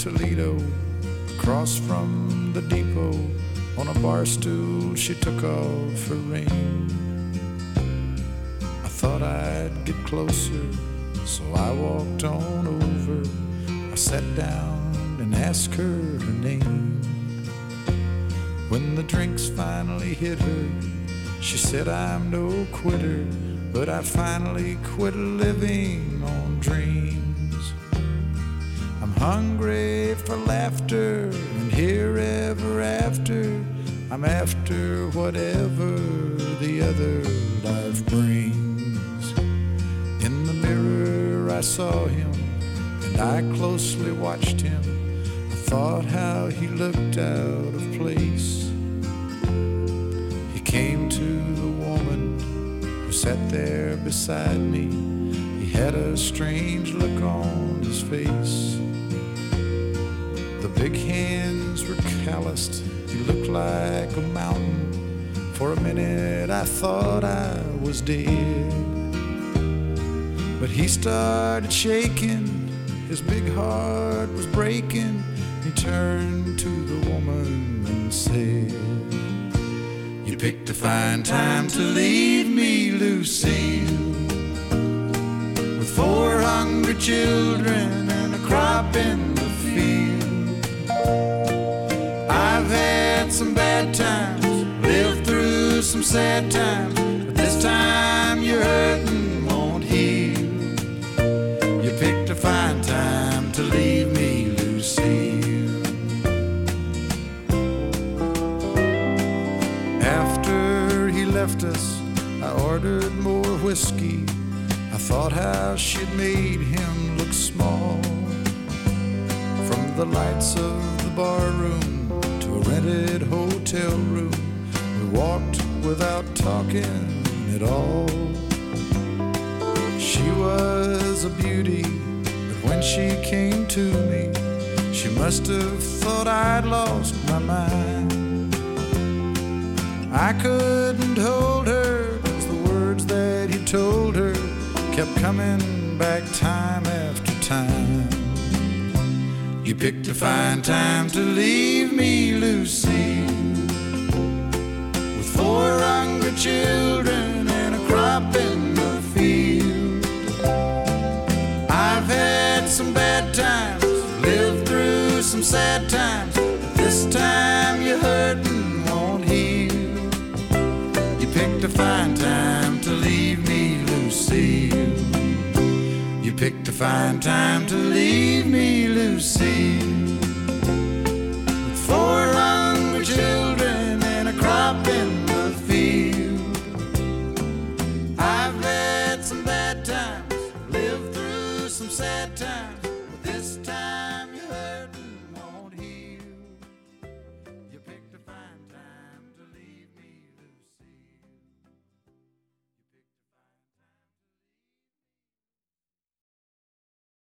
Toledo, across from the depot. On a bar stool she took off her ring. I thought I'd get closer, so I walked on over. I sat down and asked her name. When the drinks finally hit her, she said, I'm no quitter, but I finally quit living on dreams. I'm hungry for laughter, and here ever after, I'm after whatever the other life brings. In the mirror I saw him, and I closely watched him. I thought how he looked out of place. He came to the woman who sat there beside me. He had a strange look on his face. The big hands were calloused. He looked like a mountain. For a minute I thought I was dead. But he started shaking. His big heart was breaking. He turned to the woman and said, You picked a fine time to leave me, Lucille, with 4 hungry children and a crop in the field. I've had some bad times, lived through some sad times, but this time your hurting won't heal. You picked a fine time to leave me, Lucille. After he left us, I ordered more whiskey. I thought how she'd made him look small. From the lights of the bar room to a rented hotel room, we walked without talking at all. She was a beauty, but when she came to me, she must have thought I'd lost my mind. I couldn't hold her, 'cause the words that he told her kept coming back time after time. You picked a fine time to leave me, Lucy, with 4 hungry children and a crop in the field. I've had some bad times, lived through some sad times, but this time you're hurting won't heal. You picked a fine time to leave me, Lucille. You picked a fine time to leave me, Lucille, with 4 hungry children